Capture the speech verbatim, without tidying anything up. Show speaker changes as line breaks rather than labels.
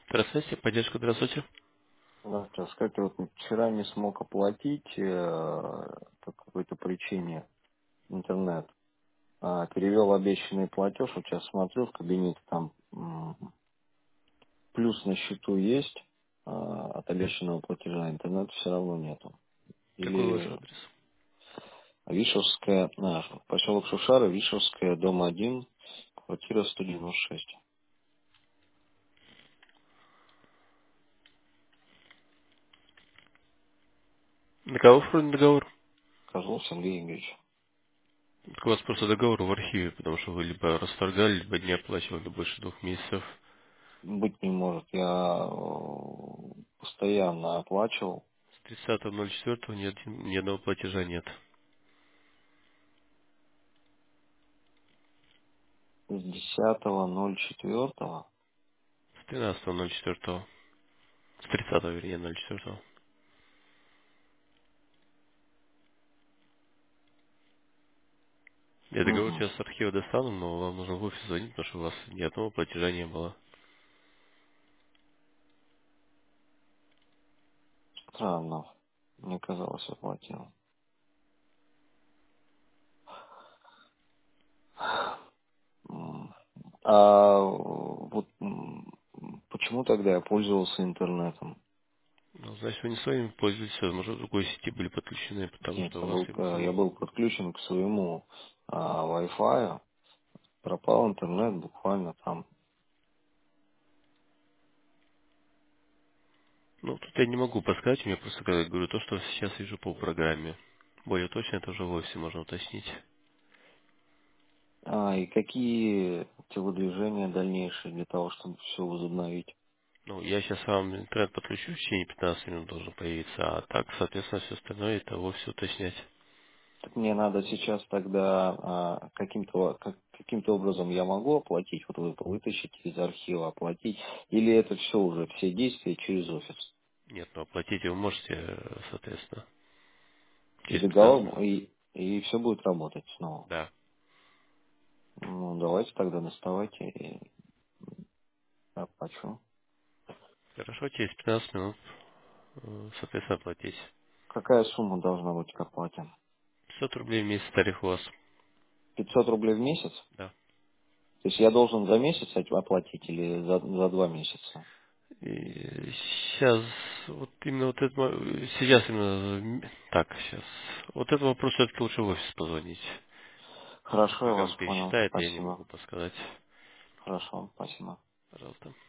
Здравствуйте, поддержка, здравствуйте.
Здравствуйте. Скажите, вот вчера не смог оплатить э, по какой-то причине интернет. А, перевел обещанный платеж, вот сейчас смотрю в кабинете, там м, плюс на счету есть а, от обещанного платежа, интернета все равно нету.
Какой ваш
Или
адрес?
Вишевская, а, поселок Шушара, Вишевская, дом один, квартира сто девяносто шесть.
На кого оформлен договор?
Козлов Сергей Игоревич.
Так у вас просто договор в архиве, потому что вы либо расторгали, либо не оплачивали больше двух месяцев.
Быть не может, я э, постоянно оплачивал.
С тридцатого ноль четвёртого ни, один- ни одного платежа нет.
С десятого ноль четвертого.
С тринадцатого ноль четвёртого. С тридцатого, вернее, ноль четвёртого. Я договор
Угу.
сейчас с архива достану, но вам нужно в офис звонить, потому что у вас ни одного платежа не было.
Странно. Мне казалось, оплатил. М. А вот м, почему тогда я пользовался интернетом?
Ну, значит, вы не своими пользуетесь, возможно, в другой сети были подключены, потому
Нет,
что у
я
вас
был, э, я
именно...
был подключен к своему а, Wi-Fi. Пропал интернет буквально там.
Ну, тут я не могу подсказать, я просто как говорю то, что сейчас вижу по программе. Более точно это уже в офисе можно уточнить.
А, и какие телодвижения дальнейшие для того, чтобы все возобновить?
Ну, я сейчас вам интернет подключу, в течение пятнадцати минут должен появиться, а так, соответственно, все остальное это в офисе уточнять.
Так мне надо сейчас тогда а, каким-то как- каким-то образом я могу оплатить, вот вы вытащить из архива, оплатить, или это все уже, все действия через офис?
Нет, ну оплатить вы можете, э, соответственно,
И
через пятнадцать
договор,
минут.
и, и все будет работать снова.
Да.
Ну, давайте тогда доставайте и оплачу.
Хорошо, через пятнадцать минут, э, соответственно, оплатить.
Какая сумма должна быть к оплате?
пятьсот рублей в месяц тариф у вас.
пятьсот рублей в месяц?
Да.
То есть я должен за месяц эти оплатить или за, за два месяца?
И сейчас, вот именно вот это, мо- сейчас именно, м, так, сейчас. Вот этот вопрос все-таки лучше в офис позвонить. Потому что
Хорошо, я вас
программа
понял.
пересчитает, и я не
Спасибо.
могу подсказать.
Хорошо, спасибо.
Пожалуйста.